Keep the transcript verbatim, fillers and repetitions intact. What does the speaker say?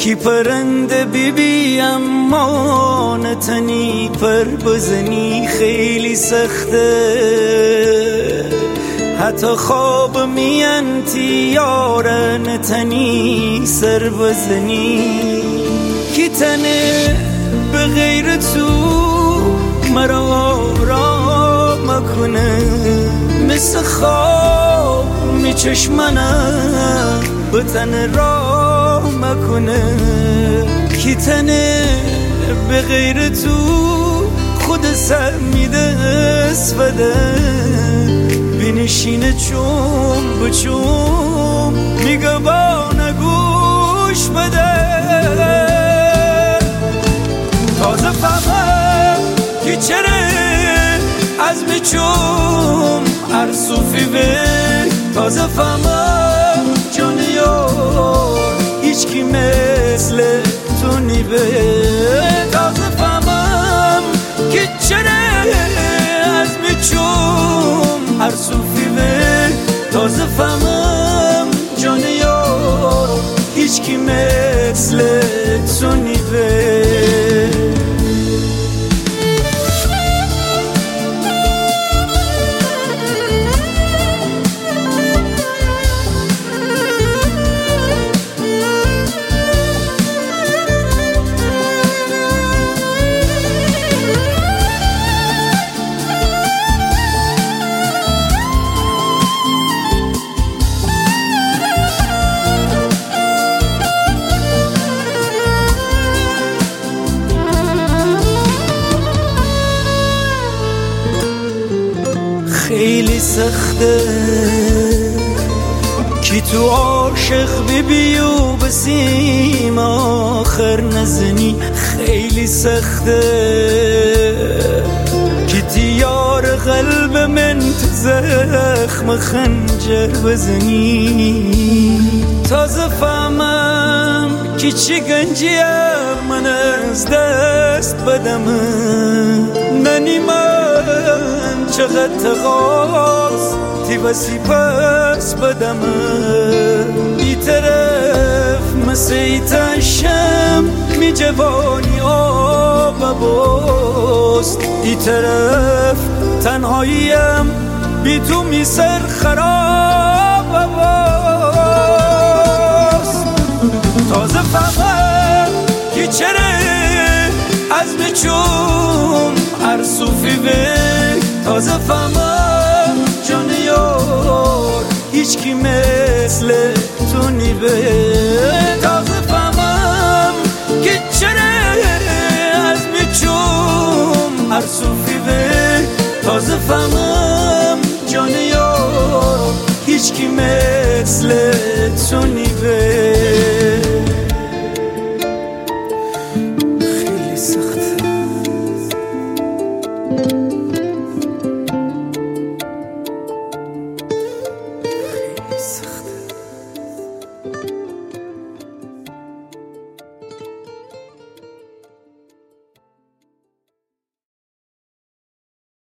کی پرنده بی بی اما نتنی پر بزنی خیلی سخته، حتی خواب میانتی یاره نتنی سر بزنی. کی تنه به غیر تو مرا آرام کنه، مثل خواب می چشمنم به تن را مکنه. کی تنه به غیر تو خود سر میده اسفده، بینشینه چون بچون میگه با نگوش بده. تازه فهمم کی چره از میچوم هر صوفی به، تازه فهمم جان یار هیچ کی مثل تو نیبه. تازه فهمم که چره از میچوم هر صوفی به، تازه فهمم جان یار هیچ کی مثل تو نیبه. خیلی سخته کی تو عاشق ببی و بسیم آخر نزنی. خیلی سخته کی تیار قلب من تو زخم خنجر بزنی. تازه فهمم کی چی گنجیم من از دست بدمه، منی من چقدر تقاس تی وسی پس بدمه. بی طرف مثل ایتشم می جوانی آب باست، بی طرف تنهاییم بی تو می سر خراب باست. تازه فهمم کی چره از میچوم هر صوفی به، تازه فهمم جان یار هیچ کی مثل تو نیبه. تازه فهمم که چره از میچوم هر صوفی به، تازه فهمم جان یار هیچ کی مثل تو نیبه.